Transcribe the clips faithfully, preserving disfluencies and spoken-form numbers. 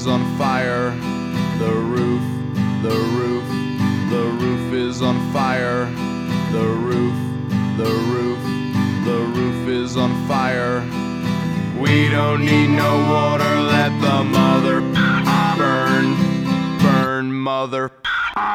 is on fire. The roof, the roof, the roof is on fire. The roof, the roof, the roof is on fire. We don't need no water, let the mother burn, burn, mother burn.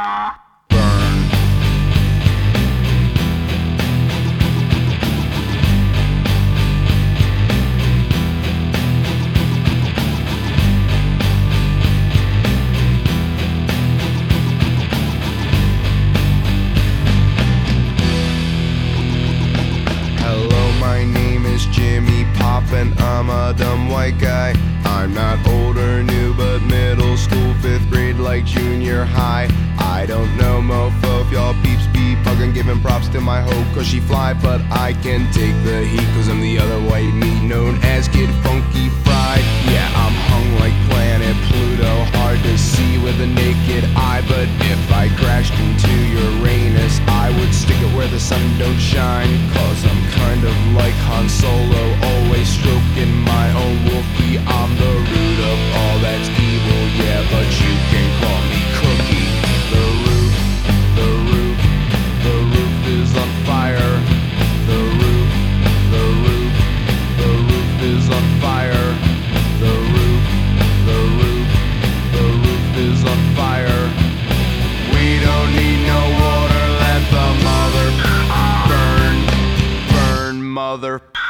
And I'm a dumb white guy. I'm not old or new, but middle school, fifth grade, like junior high. I don't know mofo if y'all peeps be buggin', giving props to my hoe cause she fly. But I can take the heat cause I'm the other white meat known as Kid Funky Fried. Yeah, I'm hung like planet Pluto, hard to see with a naked eye. But if I crashed into Uranus, I would stick it where the sun don't shine. Cause I'm kind of like Han Solo, always stroking my own Wookiee. I'm the root of all that's evil, yeah, but you can call me Cookie. The roof, the roof, the roof is on fire. The roof, the roof, the roof is on fire. The roof, the roof, the roof is on fire. We don't need no water, let the mother burn, burn, mother burn.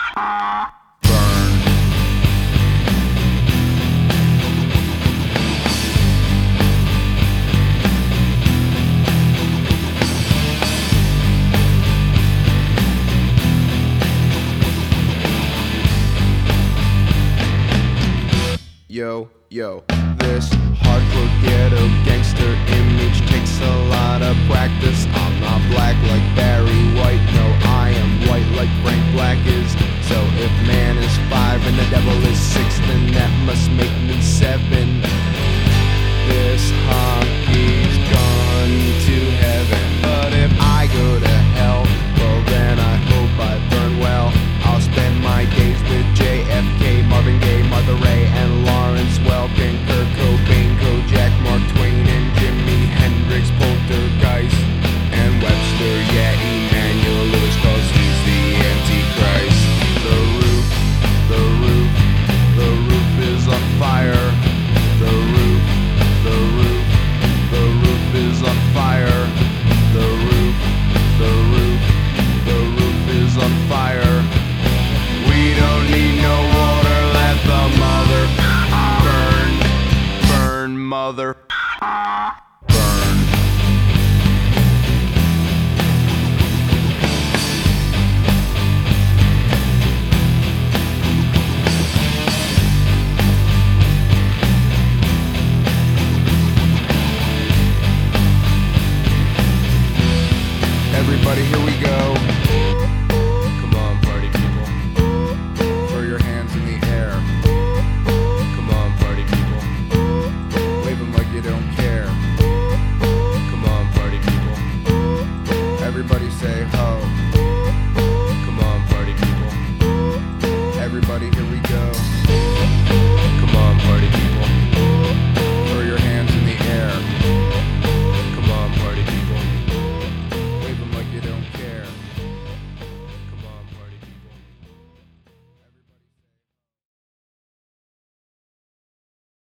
Yo, yo, this hardcore ghetto gangster image takes a lot of practice. I'm not black like Barry White, no, I am white like Frank Black is. So if man is five and the devil is six, then that must make me seven. This hockey's gone to heaven, but if I go to hell, well then I hope I burn well. I'll spend my days with J F K, Marvin Gaye, Martha Ray, and Lawrence Welkin, Kurt Cobain, Kojak, Mark Twain, and Jimi Hendrix, Poltergeist, and Webster, yeah, Emmanuel Lewis, cause he's the Antichrist. The roof, the roof, the roof is on fire. The roof, the roof, the roof is on fire. The roof, the roof, the roof is on fire. We don't need no water, let the mother burn, burn, mother.